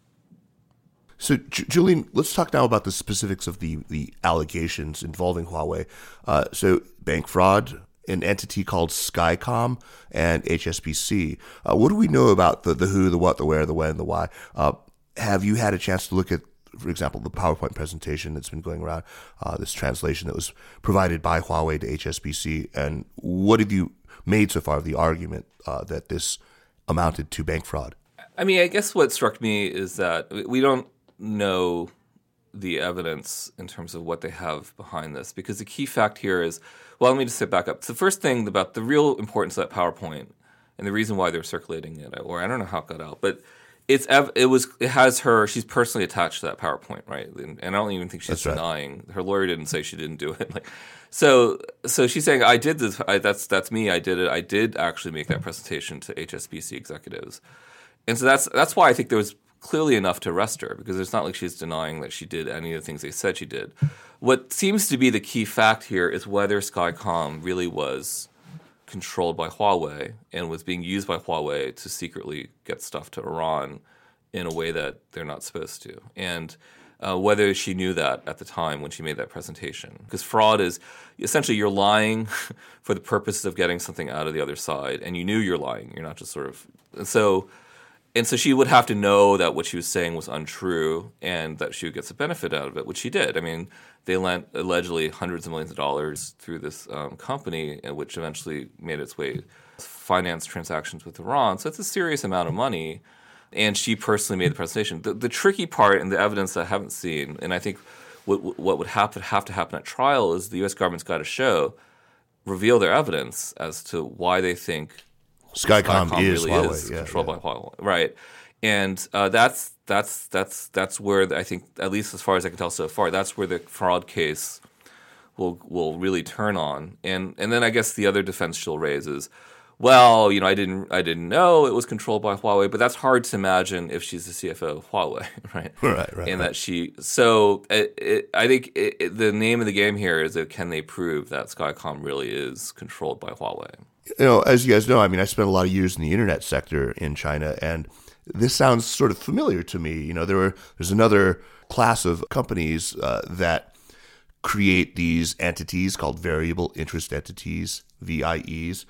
So, J- Julian, let's talk now about the specifics of the, the allegations involving Huawei. Uh, so, bank fraud, an entity called Skycom, and H S B C. Uh, what do we know about the, the who, the what, the where, the when, the why? Uh, have you had a chance to look at, for example, the PowerPoint presentation that's been going around, uh, this translation that was provided by Huawei to H S B C? And what have you made so far of the argument uh, that this amounted to bank fraud? I mean, I guess what struck me is that we don't know the evidence in terms of what they have behind this, because the key fact here is, well, let me just sit back up. So the first thing about the real importance of that PowerPoint and the reason why they're circulating it, or I don't know how it got out, but it's it was it has her, she's personally attached to that PowerPoint, right? And, and I don't even think she's That's denying. Right. Her lawyer didn't say she didn't do it. Like, so so she's saying, I did this. I, that's that's me. I did it. I did actually make that presentation to H S B C executives, and so that's that's why I think there was clearly enough to arrest her, because it's not like she's denying that she did any of the things they said she did. What seems to be the key fact here is whether Skycom really was controlled by Huawei and was being used by Huawei to secretly get stuff to Iran in a way that they're not supposed to. And uh, whether she knew that at the time when she made that presentation. Because fraud is essentially you're lying for the purposes of getting something out of the other side, and you knew you're lying. You're not just sort of... And so... And so she would have to know that what she was saying was untrue and that she would get some benefit out of it, which she did. I mean, they lent allegedly hundreds of millions of dollars through this um, company, which eventually made its way to finance transactions with Iran. So it's a serious amount of money. And she personally made the presentation. The, the tricky part and the evidence that I haven't seen, and I think what, what would have to, have to happen at trial is the U S government's got to show, reveal their evidence as to why they think Skycom, Skycom is, really Huawei, is yeah, controlled yeah. by Huawei, right? And uh, that's that's that's that's where I think, at least as far as I can tell so far, that's where the fraud case will will really turn on. And and then I guess the other defense she'll raise is, well, you know, I didn't I didn't know it was controlled by Huawei, but that's hard to imagine if she's the C F O of Huawei, right? Right, right. And right. that she so it, it, I think it, it, the name of the game here is that can they prove that Skycom really is controlled by Huawei? You know, as you guys know, I mean, I spent a lot of years in the internet sector in China, and this sounds sort of familiar to me. You know, there were there's another class of companies uh, that create these entities called variable interest entities, V I Es,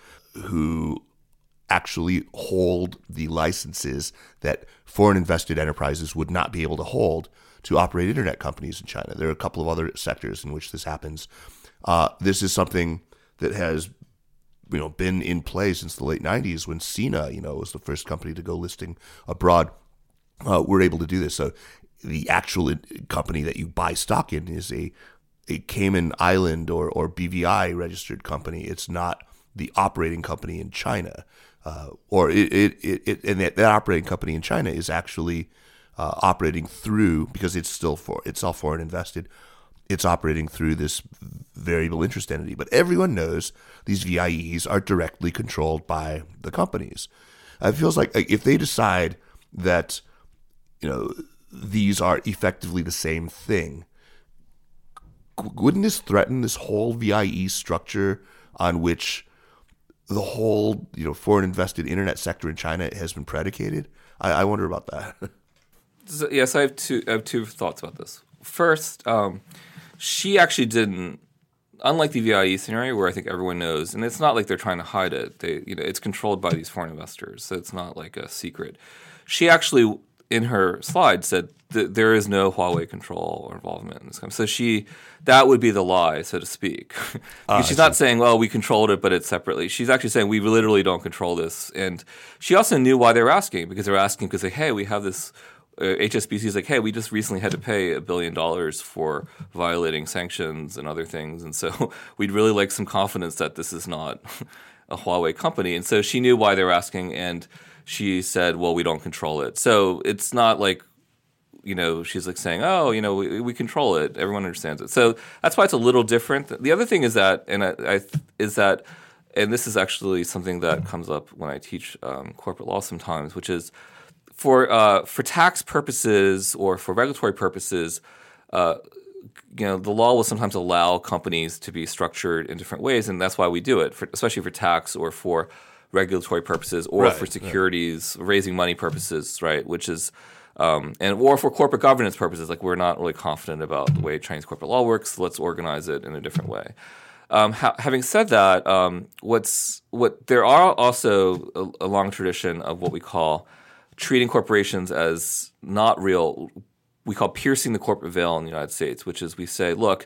who actually hold the licenses that foreign invested enterprises would not be able to hold to operate internet companies in China. There are a couple of other sectors in which this happens. Uh, this is something that has you know, been in play since the late nineties when Sina, you know, was the first company to go listing abroad. Uh, we're able to do this. So the actual company that you buy stock in is a, a Cayman Island or, or B V I registered company. It's not the operating company in China. Uh, or it, it, it, it and that, that operating company in China is actually uh, operating through, because it's still for it's all foreign invested, it's operating through this variable interest entity. But everyone knows these V I Es are directly controlled by the companies. It feels like if they decide that, you know, these are effectively the same thing, wouldn't this threaten this whole V I E structure on which the whole, you know, foreign invested internet sector in China has been predicated? I, I wonder about that. So, yes, I have two. I have two thoughts about this. First, um, she actually didn't. Unlike the V I E scenario, where I think everyone knows, and it's not like they're trying to hide it. They, you know, it's controlled by these foreign investors, so it's not like a secret. She actually, in her slide, said that there is no Huawei control or involvement in this company. So she, that would be the lie, so to speak. Ah, she's not saying, well, we controlled it, but it's separately. She's actually saying we literally don't control this. And she also knew why they were asking, because they were asking because, like, hey, we have this. Uh, H S B C is like, hey, we just recently had to pay a billion dollars for violating sanctions and other things, and so we'd really like some confidence that this is not a Huawei company. And so she knew why they were asking, and she said, well, we don't control it. So it's not like, you know, she's like saying, oh, you know, we, we control it. Everyone understands it. So that's why it's a little different. The other thing is that, and I, I is that, and this is actually something that comes up when I teach um, corporate law sometimes, which is, For uh, for tax purposes or for regulatory purposes, uh, you know, the law will sometimes allow companies to be structured in different ways, and that's why we do it, for, especially for tax or for regulatory purposes or right, for securities, right. raising money purposes, right? Which is um, and or for corporate governance purposes, like we're not really confident about the way Chinese corporate law works. So let's organize it in a different way. Um, ha- having said that, um, what's what there are also a, a long tradition of what we call treating corporations as not real, we call piercing the corporate veil in the United States, which is we say, look,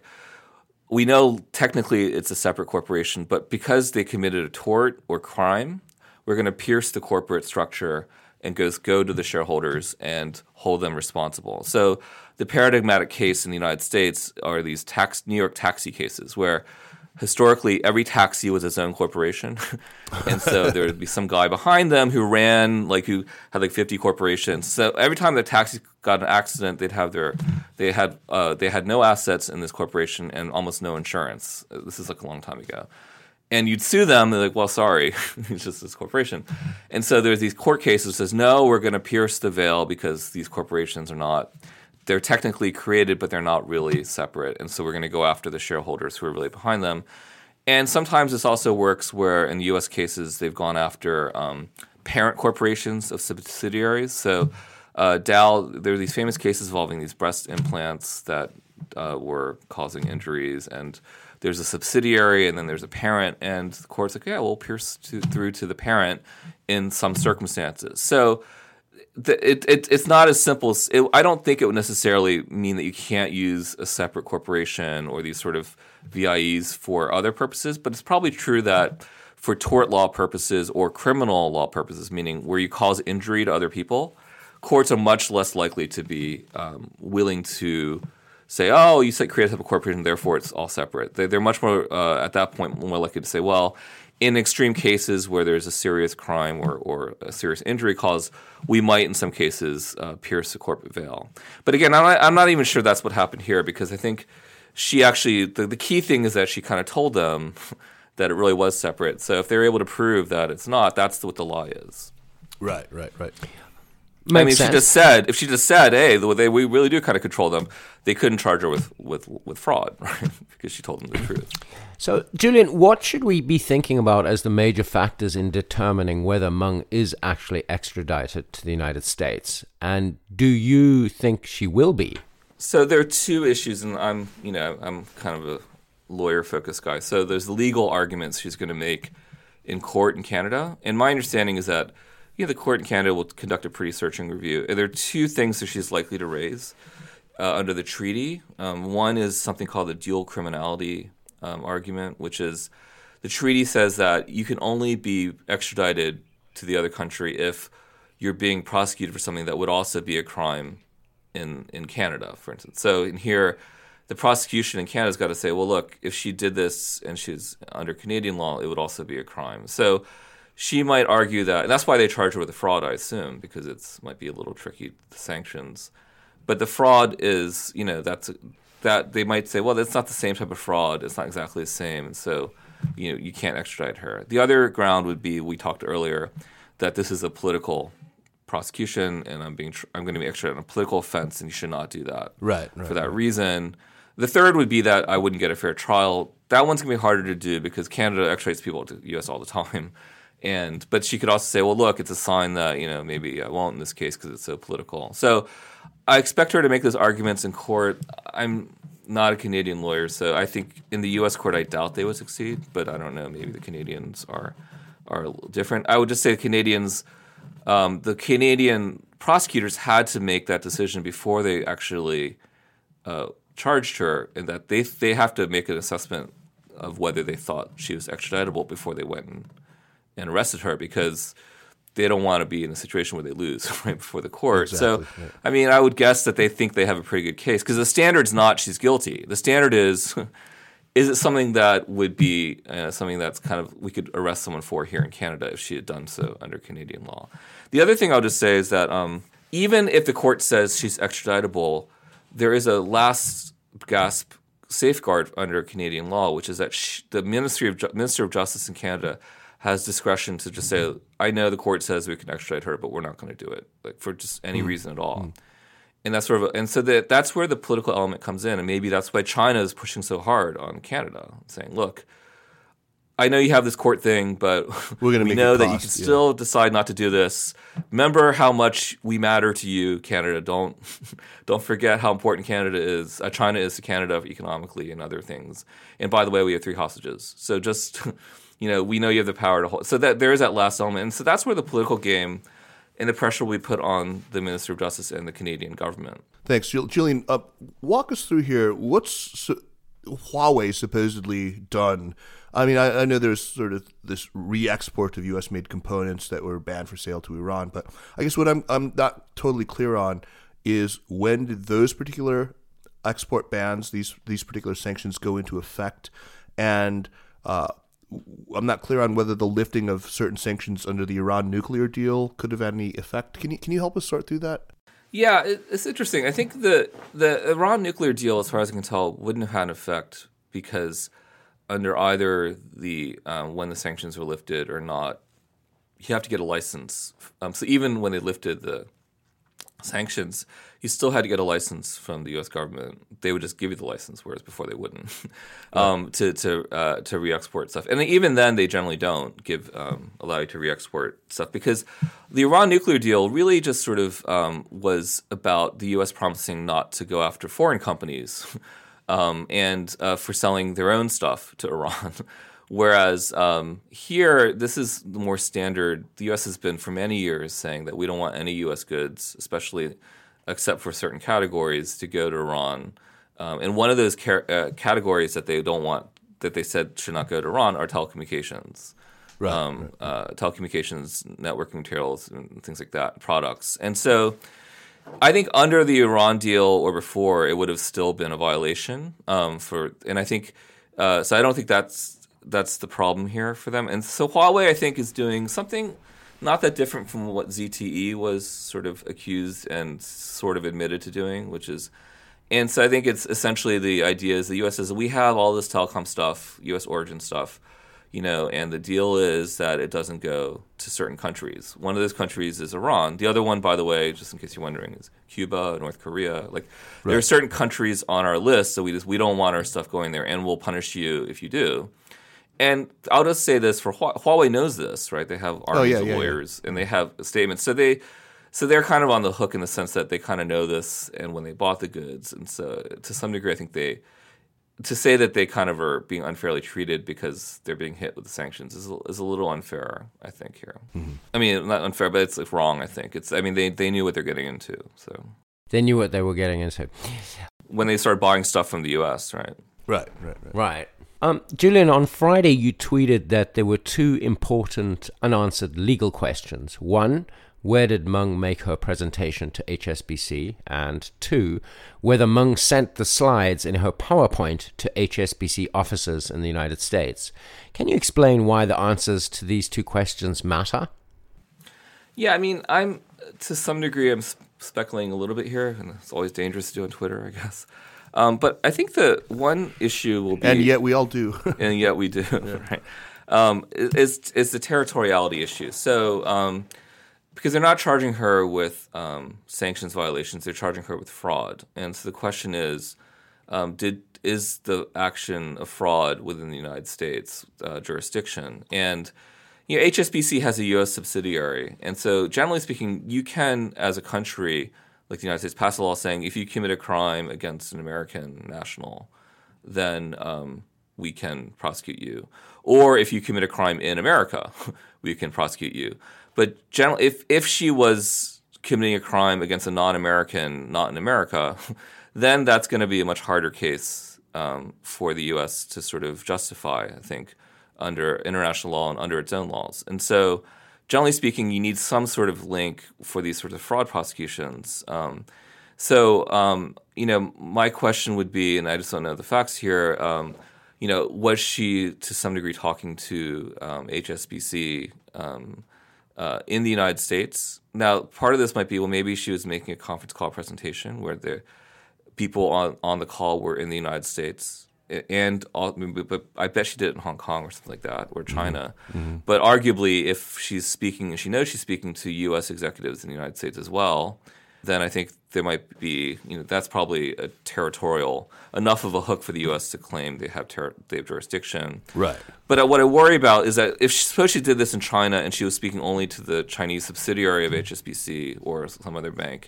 we know technically it's a separate corporation, but because they committed a tort or crime, we're going to pierce the corporate structure and goes go to the shareholders and hold them responsible. So the paradigmatic case in the United States are these tax New York taxi cases where historically, every taxi was its own corporation, and so there would be some guy behind them who ran, like who had like fifty corporations. So every time the taxi got in an accident, they'd have their, they had, uh, they had no assets in this corporation and almost no insurance. This is like a long time ago, and you'd sue them. They're like, well, sorry, it's just this corporation. And so there's these court cases that says, no, we're going to pierce the veil because these corporations are not. They're technically created, but they're not really separate. And so we're going to go after the shareholders who are really behind them. And sometimes this also works where in U S cases they've gone after um, parent corporations of subsidiaries. So uh, Dow, there are these famous cases involving these breast implants that uh, were causing injuries. And there's a subsidiary and then there's a parent. And the court's like, yeah, we'll pierce to, through to the parent in some circumstances. So The, it, it, it's not as simple as it, I don't think it would necessarily mean that you can't use a separate corporation or these sort of V I Es for other purposes, but it's probably true that for tort law purposes or criminal law purposes, meaning where you cause injury to other people, courts are much less likely to be um, willing to say, oh, you said create a separate corporation, therefore it's all separate. They, they're much more, uh, at that point, more likely to say, well, in extreme cases where there's a serious crime or, or a serious injury cause, we might in some cases uh, pierce the corporate veil. But again, I'm not, I'm not even sure that's what happened here because I think she actually, the, the key thing is that she kind of told them that it really was separate. So if they're able to prove that it's not, that's what the law is. Right, right, right. Makes I mean, if sense. she just said, if she just said, hey, the, they, we really do kind of control them, they couldn't charge her with, with, with fraud, right? Because she told them the truth. So, Julian, what should we be thinking about as the major factors in determining whether Meng is actually extradited to the United States? And do you think she will be? So there are two issues, and I'm, you know, I'm kind of a lawyer-focused guy. So there's the legal arguments she's going to make in court in Canada, and my understanding is that, you know, the court in Canada will conduct a pretty searching review. And there are two things that she's likely to raise uh, under the treaty. Um, one is something called the dual criminality um, argument, which is the treaty says that you can only be extradited to the other country if you're being prosecuted for something that would also be a crime in, in Canada, for instance. So in here, the prosecution in Canada's got to say, well, look, if she did this and she's under Canadian law, it would also be a crime. So she might argue that, and that's why they charge her with the fraud, I assume, because it's might be a little tricky, the sanctions. But the fraud is, you know, that's that they might say, well, that's not the same type of fraud. It's not exactly the same, and so, you know, you can't extradite her. The other ground would be, we talked earlier, that this is a political prosecution, and I'm being tr- I'm going to be extradited on a political offense, and you should not do that. Right, right. For that reason. The third would be that I wouldn't get a fair trial. That one's going to be harder to do because Canada extradites people to the U S all the time. And but she could also say, well, look, it's a sign that, you know, maybe I won't in this case because it's so political. So I expect her to make those arguments in court. I'm not a Canadian lawyer, so I think in the U S court, I doubt they would succeed. But I don't know. Maybe the Canadians are are a little different. I would just say the Canadians, um, the Canadian prosecutors had to make that decision before they actually uh, charged her, and that they they have to make an assessment of whether they thought she was extraditable before they went and, and arrested her, because they don't want to be in a situation where they lose right before the court. Exactly, so, right. I mean, I would guess that they think they have a pretty good case, because the standard's not she's guilty. The standard is, is it something that would be uh, something that's kind of we could arrest someone for here in Canada if she had done so under Canadian law. The other thing I'll just say is that um, even if the court says she's extraditable, there is a last gasp safeguard under Canadian law, which is that sh- the Ministry of Ju- Minister of Justice in Canada has discretion to just say, I know the court says we can extradite her, but we're not going to do it, like for just any mm. reason at all. Mm. And that's sort of, a, and so that that's where the political element comes in, and maybe that's why China is pushing so hard on Canada, saying, look, I know you have this court thing, but we're going to we make know it that cost, you can yeah. still decide not to do this. Remember how much we matter to you, Canada. Don't don't forget how important Canada is. Uh, China is to Canada economically and other things. And by the way, we have three hostages. So just you know, we know you have the power to hold. So that there is that last element, and so that's where the political game and the pressure we put on the Minister of Justice and the Canadian government. Thanks, Julian. Uh, walk us through here. What's su- Huawei supposedly done? I mean, I, I know there's sort of this re-export of U S-made components that were banned for sale to Iran, but I guess what I'm I'm not totally clear on is when did those particular export bans, these these particular sanctions, go into effect, and uh, I'm not clear on whether the lifting of certain sanctions under the Iran nuclear deal could have had any effect. Can you can you help us sort through that? Yeah, it, it's interesting. I think the the Iran nuclear deal, as far as I can tell, wouldn't have had an effect because under either the um, when the sanctions were lifted or not, you have to get a license. Um, so even when they lifted the sanctions, you still had to get a license from the U S government. They would just give you the license, whereas before they wouldn't, um, to to uh, to re-export stuff. And even then, they generally don't give um, allow you to re-export stuff, because the Iran nuclear deal really just sort of um, was about the U S promising not to go after foreign companies um, and uh, for selling their own stuff to Iran. Whereas um, here, this is the more standard. The U S has been for many years saying that we don't want any U S goods, especially except for certain categories, to go to Iran. Um, and one of those car- uh, categories that they don't want, that they said should not go to Iran, are telecommunications. Right, um, right. Uh, telecommunications, networking materials, and things like that, products. And so I think under the Iran deal or before, it would have still been a violation. Um, for, and I think, uh, so I don't think that's, that's the problem here for them. And so Huawei, I think, is doing something not that different from what Z T E was sort of accused and sort of admitted to doing, which is, and so I think it's essentially the idea is the U S says, we have all this telecom stuff, U S origin stuff, you know, and the deal is that it doesn't go to certain countries. One of those countries is Iran. The other one, by the way, just in case you're wondering, is Cuba, North Korea. Like, right. There are certain countries on our list, so we just we don't want our stuff going there, and we'll punish you if you do. And I'll just say this: for Huawei knows this, right? They have armies oh, yeah, of yeah, lawyers, yeah. and they have statements. So they, so they're kind of on the hook in the sense that they kind of know this, and when they bought the goods, and so to some degree, I think they, to say that they kind of are being unfairly treated because they're being hit with the sanctions is is a little unfair, I think here. Mm-hmm. I mean, not unfair, but it's like wrong. I think it's. I mean, they they knew what they're getting into, so they knew what they were getting into when they started buying stuff from the U S, right? Right, right, right. Right. Um, Julian, on Friday you tweeted that there were two important unanswered legal questions. One, where did Meng make her presentation to H S B C? And two, whether Meng sent the slides in her PowerPoint to H S B C officers in the United States. Can you explain why the answers to these two questions matter? Yeah, I mean, I'm, to some degree, I'm speculating a little bit here, and it's always dangerous to do on Twitter, I guess. Um, but I think the one issue will be, and yet we all do, and yet we do, yeah. right? Um, is is the territoriality issue? So um, because they're not charging her with um, sanctions violations, they're charging her with fraud, and so the question is, um, did is the action a fraud within the United States uh, jurisdiction? And you know, H S B C has a U S subsidiary, and so generally speaking, you can, as a country, like the United States, pass a law saying if you commit a crime against an American national, then um, we can prosecute you. Or if you commit a crime in America, we can prosecute you. But generally, if if she was committing a crime against a non-American, not in America, then that's going to be a much harder case um, for the U S to sort of justify, I think, under international law and under its own laws. And so, generally speaking, you need some sort of link for these sorts of fraud prosecutions. Um, so, um, you know, my question would be, and I just don't know the facts here, um, you know, was she to some degree talking to um, H S B C um, uh, in the United States? Now, part of this might be, well, maybe she was making a conference call presentation where the people on, on the call were in the United States. And all, but I bet she did it in Hong Kong or something like that, or China. Mm-hmm. But arguably, if she's speaking, and she knows she's speaking to U S executives in the United States as well, then I think there might be, you know, that's probably a territorial enough of a hook for the U S to claim they have ter- they have jurisdiction. Right. But what I worry about is that if she, suppose she did this in China and she was speaking only to the Chinese subsidiary of H S B C or some other bank,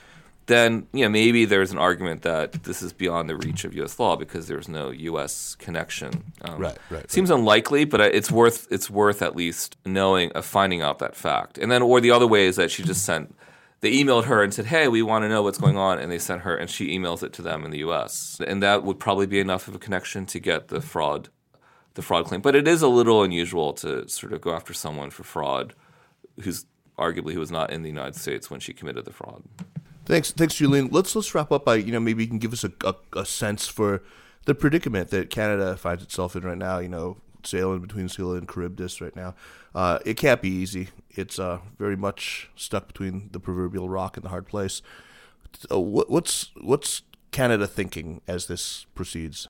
then, you know, maybe there's an argument that this is beyond the reach of U S law because there's no U S connection. Um, right, right. Seems right. unlikely, but it's worth it's worth at least knowing, uh, finding out that fact. And then, or the other way is that she just sent, they emailed her and said, hey, we want to know what's going on, and they sent her, and she emails it to them in the U S. And that would probably be enough of a connection to get the fraud, the fraud claim. But it is a little unusual to sort of go after someone for fraud who's arguably who was not in the United States when she committed the fraud. Thanks, thanks, Julian. Let's let's wrap up by, you know, maybe you can give us a, a, a sense for the predicament that Canada finds itself in right now. You know, sailing between Scylla and Charybdis right now. Uh, it can't be easy. It's uh, very much stuck between the proverbial rock and the hard place. So what, what's what's Canada thinking as this proceeds?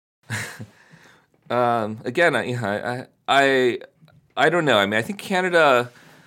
um, again, I, I I I don't know. I mean, I think Canada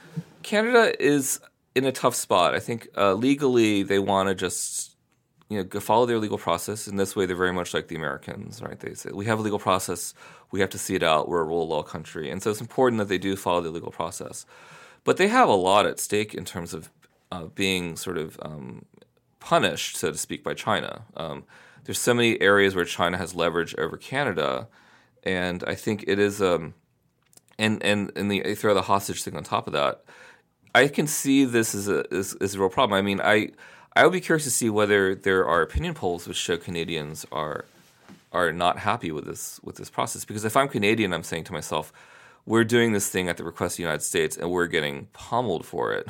Canada is in a tough spot. I think uh, legally they want to just, you know, go follow their legal process. In this way, they're very much like the Americans, right? They say, we have a legal process. We have to see it out. We're a rule of law country. And so it's important that they do follow the legal process. But they have a lot at stake in terms of uh, being sort of um, punished, so to speak, by China. Um, there's so many areas where China has leverage over Canada. And I think it is um, – and, and, and the, they throw the hostage thing on top of that. I can see this as a as, as a real problem. I mean, I I would be curious to see whether there are opinion polls which show Canadians are are not happy with this with this process. Because if I'm Canadian, I'm saying to myself, we're doing this thing at the request of the United States, and we're getting pummeled for it,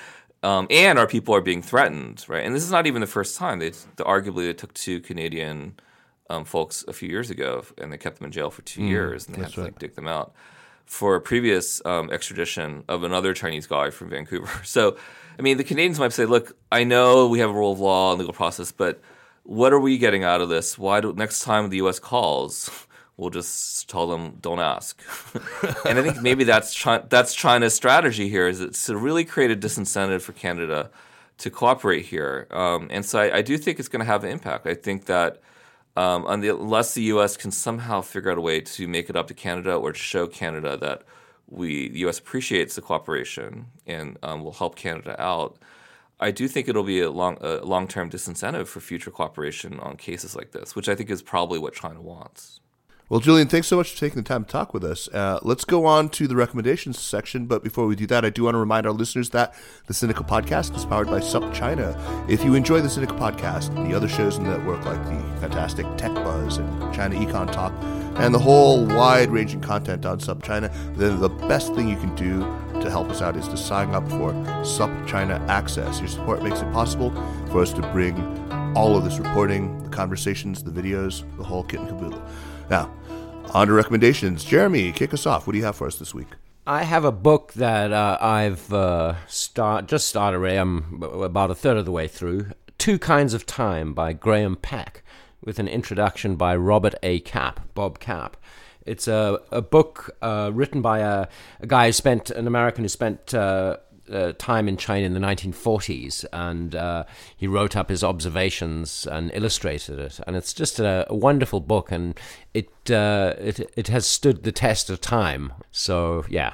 um, and our people are being threatened, right? And this is not even the first time. They, the, arguably, they took two Canadian um, folks a few years ago, and they kept them in jail for two mm, years, and they had to right. like dig them out for a previous um, extradition of another Chinese guy from Vancouver. So, I mean, the Canadians might say, look, I know we have a rule of law and legal process, but what are we getting out of this? Why do next time the U S calls, we'll just tell them, don't ask. And I think maybe that's Chi- that's China's strategy here, is it's to really create a disincentive for Canada to cooperate here. Um, and so I, I do think it's going to have an impact. I think that Um, on the, unless the U S can somehow figure out a way to make it up to Canada or to show Canada that we, the U S appreciates the cooperation and um, will help Canada out, I do think it'll be a long, a long-term disincentive for future cooperation on cases like this, which I think is probably what China wants. Well, Julian, thanks so much for taking the time to talk with us. Uh, let's go on to the recommendations section. But before we do that, I do want to remind our listeners that the Sinica Podcast is powered by SupChina. If you enjoy the Sinica Podcast, the other shows in the network like the fantastic Tech Buzz and China Econ Talk, and the whole wide-ranging content on SupChina, then the best thing you can do to help us out is to sign up for SupChina Access. Your support makes it possible for us to bring all of this reporting, the conversations, the videos, the whole kit and caboodle. Now, on to recommendations. Jeremy, kick us off. What do you have for us this week? I have a book that uh, I've uh, start, just started. I'm about a third of the way through. Two Kinds of Time by Graham Peck, with an introduction by Robert A. Kapp, Bob Kapp. It's a, a book uh, written by a, a guy who spent, an American who spent uh, uh, time in China in the nineteen forties, and uh, he wrote up his observations and illustrated it. And it's just a, a wonderful book, and it, uh, it it has stood the test of time. So, yeah,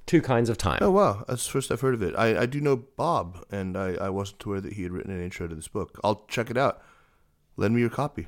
Two Kinds of Time. Oh, wow. That's the first I've heard of it. I, I do know Bob, and I, I wasn't aware that he had written an intro to this book. I'll check it out. Lend me your copy.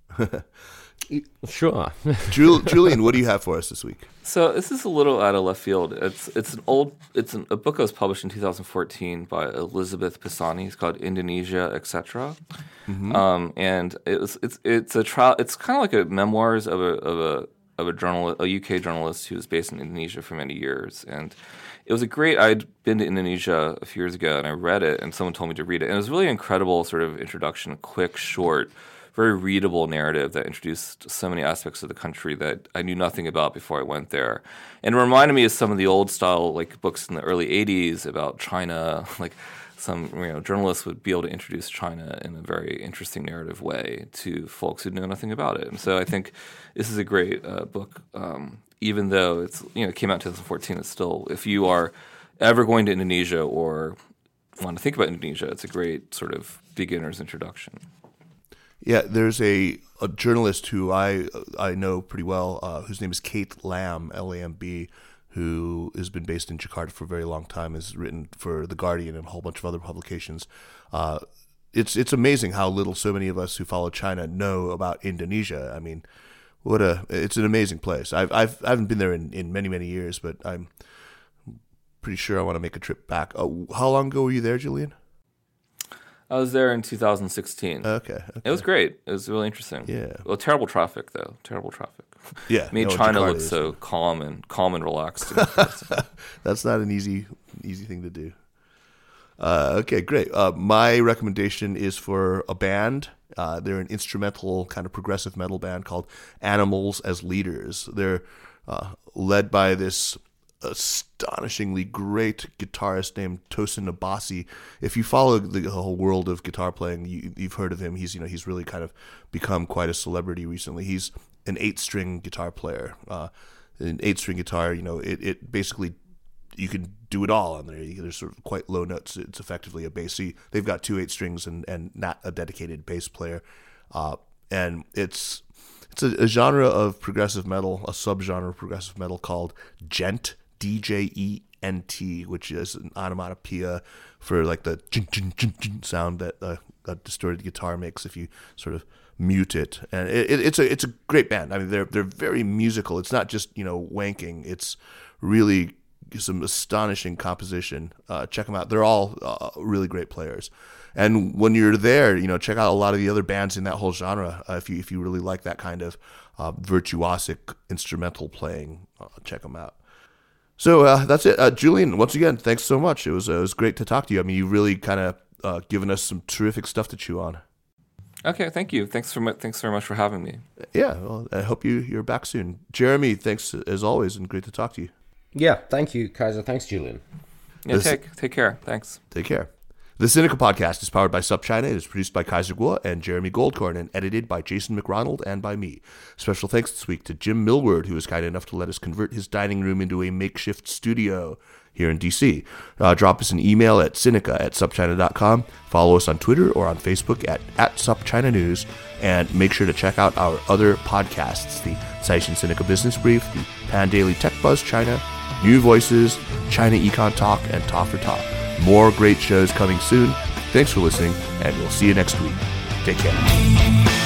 Sure. Jul- Julian, what do you have for us this week? So this is a little out of left field. It's it's an old it's an, a book that was published in two thousand fourteen by Elizabeth Pisani. It's called Indonesia, et cetera. Mm-hmm. Um, and it was it's it's a trial. It's kind of like a memoirs of a of a of a journalist, a U K journalist who was based in Indonesia for many years. And it was a great. I'd been to Indonesia a few years ago, and I read it, and someone told me to read it. And it was really an incredible sort of introduction, quick, short, very readable narrative that introduced so many aspects of the country that I knew nothing about before I went there. And it reminded me of some of the old style like books in the early eighties about China. Like some you know journalists would be able to introduce China in a very interesting narrative way to folks who know nothing about it. And so I think this is a great uh, book. Um, even though it's you know it came out in twenty fourteen, it's still, if you are ever going to Indonesia or want to think about Indonesia, it's a great sort of beginner's introduction. Yeah, there's a, a journalist who I I know pretty well, uh, whose name is Kate Lamb, L A M B, who has been based in Jakarta for a very long time, has written for The Guardian and a whole bunch of other publications. Uh, it's it's amazing how little so many of us who follow China know about Indonesia. I mean, what a it's an amazing place. I've I've I haven't been there in, in many many years, but I'm pretty sure I want to make a trip back. Oh, how long ago were you there, Julian? I was there in two thousand sixteen. Okay, okay. It was great. It was really interesting. Yeah. Well, terrible traffic though. Terrible traffic. Yeah. Made no, China Jakarta look is. so calm and calm and relaxed. That's not an easy easy thing to do. Uh, okay, great. Uh, my recommendation is for a band. Uh, they're an instrumental kind of progressive metal band called Animals as Leaders. They're uh, led by this astonishingly great guitarist named Tosin Abasi. If you follow the whole world of guitar playing, you, you've heard of him. He's you know he's really kind of become quite a celebrity recently. He's an eight-string guitar player. Uh, an eight-string guitar, you know, it, it basically you can do it all on there. There's sort of quite low notes. It's effectively a bass. So you, they've got two eight strings and, and not a dedicated bass player. Uh, and it's it's a, a genre of progressive metal, a subgenre of progressive metal called djent, D J E N T, which is an onomatopoeia for like the jin, jin, jin, jin sound that a, a distorted guitar makes if you sort of mute it. And it, it, it's a it's a great band. I mean, they're they're very musical. It's not just you know wanking. It's really some astonishing composition. Uh, check them out. They're all uh, really great players. And when you're there, you know, check out a lot of the other bands in that whole genre. Uh, if you if you really like that kind of uh, virtuosic instrumental playing, uh, check them out. So uh, that's it, uh, Julian. Once again, thanks so much. It was uh, it was great to talk to you. I mean, you really kind of uh, given us some terrific stuff to chew on. Okay, thank you. Thanks for thanks very much for having me. Yeah, well, I hope you you're back soon, Jeremy. Thanks as always, and great to talk to you. Yeah, thank you, Kaiser. Thanks, Julian. Yeah, This- take take care. Thanks. Take care. The Sinica Podcast is powered by SupChina. It is produced by Kaiser Kuo and Jeremy Goldkorn and edited by Jason McRonald and by me. Special thanks this week to Jim Millward, who was kind enough to let us convert his dining room into a makeshift studio here in D C. Uh, drop us an email at Sinica at supchina dot com. Follow us on Twitter or on Facebook at, at SupChina News. And make sure to check out our other podcasts, the Caixin Sinica Business Brief, the Pan Daily Tech Buzz China, New Voices, China Econ Talk, and Talk for Talk. More great shows coming soon. Thanks for listening, and we'll see you next week. Take care.